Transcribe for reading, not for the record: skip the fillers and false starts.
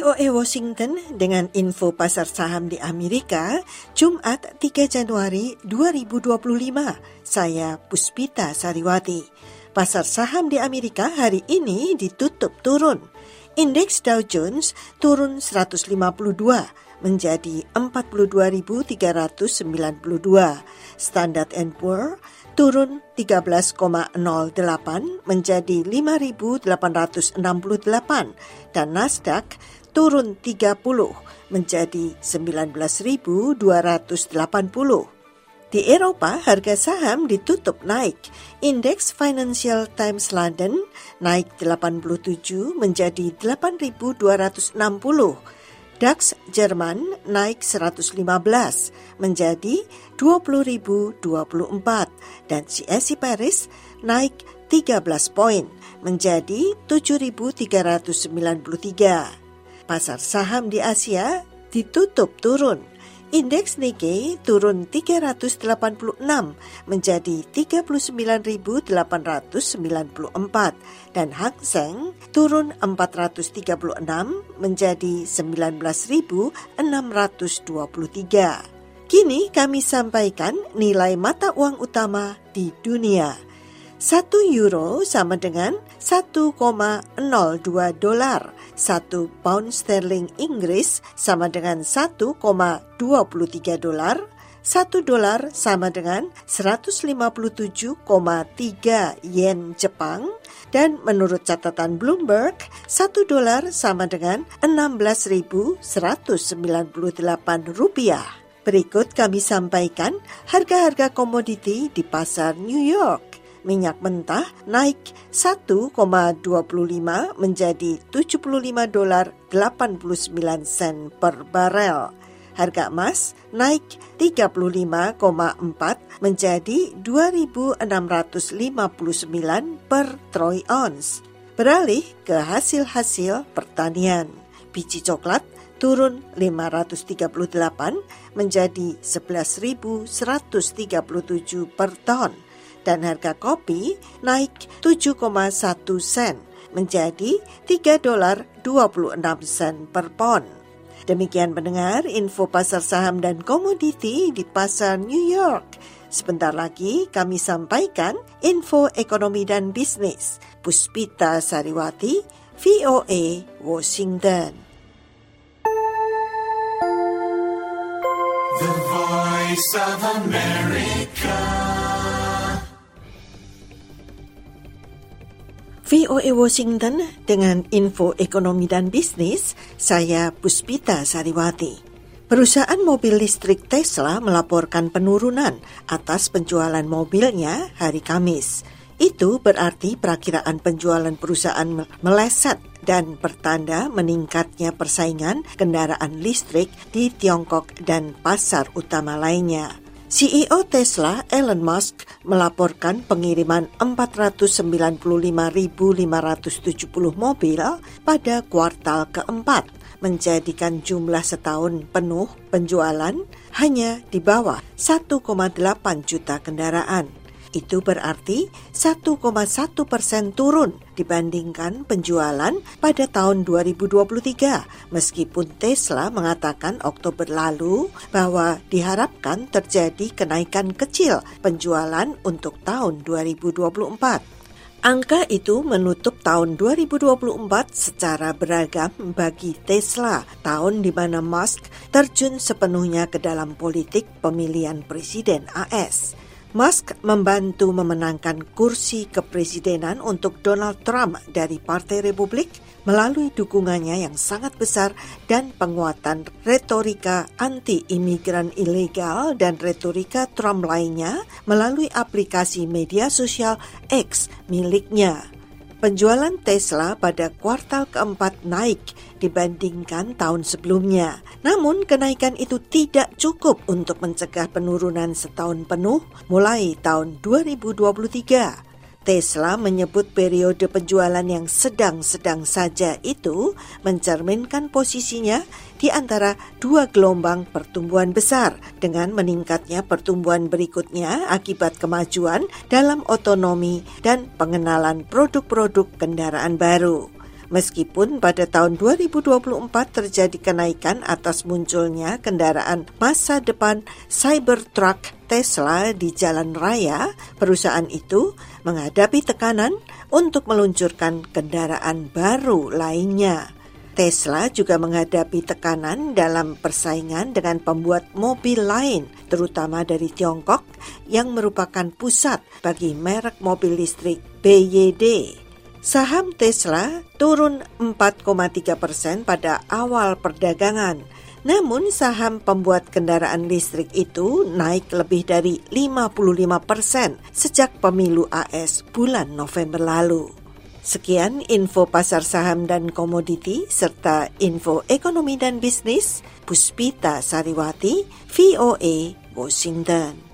VOA Washington dengan info pasar saham di Amerika, Jumat 3 Januari 2025. Saya Puspita Sariwati. Pasar saham di Amerika hari ini ditutup turun. Indeks Dow Jones turun 152 menjadi 42.392. Standard & Poor's turun 13,08 menjadi 5.868 dan Nasdaq turun 30 menjadi 19.280. Di Eropa, harga saham ditutup naik. Indeks Financial Times London naik 87 menjadi 8.260. DAX Jerman naik 115 menjadi 20.024 dan CAC Paris naik 13 poin menjadi 7.393. Pasar saham di Asia ditutup turun. Indeks Nikkei turun 386 menjadi 39.894 dan Hang Seng turun 436 menjadi 19.623. Kini kami sampaikan nilai mata uang utama di dunia. 1 euro sama dengan 1,02 dolar. 1 pound sterling Inggris sama dengan 1,23 dolar. 1 dolar sama dengan 157,3 yen Jepang. Dan menurut catatan Bloomberg, 1 dolar sama dengan 16.198 rupiah. Berikut kami sampaikan harga-harga komoditi di pasar New York. Minyak mentah naik 1,25 menjadi 75 dolar 89 sen per barel. Harga emas naik 35,4 menjadi 2.659 per troy ounce. Beralih ke hasil-hasil pertanian. Biji coklat turun 538 menjadi 11.137 per ton. Dan harga kopi naik 7,1 sen menjadi 3 dolar 26 sen per pon. Demikian pendengar info pasar saham dan komoditi di pasar New York. Sebentar lagi kami sampaikan info ekonomi dan bisnis. Puspita Sariwati, VOA Washington. The Voice of America. VOA Washington dengan info ekonomi dan bisnis, saya Puspita Sariwati. Perusahaan mobil listrik Tesla melaporkan penurunan atas penjualan mobilnya hari Kamis. Itu berarti perakiraan penjualan perusahaan meleset dan pertanda meningkatnya persaingan kendaraan listrik di Tiongkok dan pasar utama lainnya. CEO Tesla, Elon Musk, melaporkan pengiriman 495.570 mobil pada kuartal keempat, menjadikan jumlah setahun penuh penjualan hanya di bawah 1,8 juta kendaraan. Itu berarti 1,1% turun dibandingkan penjualan pada tahun 2023, meskipun Tesla mengatakan Oktober lalu bahwa diharapkan terjadi kenaikan kecil penjualan untuk tahun 2024. Angka itu menutup tahun 2024 secara beragam bagi Tesla, tahun di mana Musk terjun sepenuhnya ke dalam politik pemilihan presiden AS. Musk membantu memenangkan kursi kepresidenan untuk Donald Trump dari Partai Republik melalui dukungannya yang sangat besar dan penguatan retorika anti-imigran ilegal dan retorika Trump lainnya melalui aplikasi media sosial X miliknya. Penjualan Tesla pada kuartal keempat naik dibandingkan tahun sebelumnya. Namun kenaikan itu tidak cukup untuk mencegah penurunan setahun penuh mulai tahun 2023. Tesla menyebut periode penjualan yang sedang-sedang saja itu mencerminkan posisinya di antara dua gelombang pertumbuhan besar dengan meningkatnya pertumbuhan berikutnya akibat kemajuan dalam otonomi dan pengenalan produk-produk kendaraan baru. Meskipun pada tahun 2024 terjadi kenaikan atas munculnya kendaraan masa depan Cybertruck Tesla di jalan raya, perusahaan itu menghadapi tekanan untuk meluncurkan kendaraan baru lainnya. Tesla juga menghadapi tekanan dalam persaingan dengan pembuat mobil lain, terutama dari Tiongkok, yang merupakan pusat bagi merek mobil listrik BYD. Saham Tesla turun 4,3% pada awal perdagangan. Namun saham pembuat kendaraan listrik itu naik lebih dari 55% sejak pemilu AS bulan November lalu. Sekian info pasar saham dan komoditi serta info ekonomi dan bisnis. Puspita Sariwati, VOA, Washington.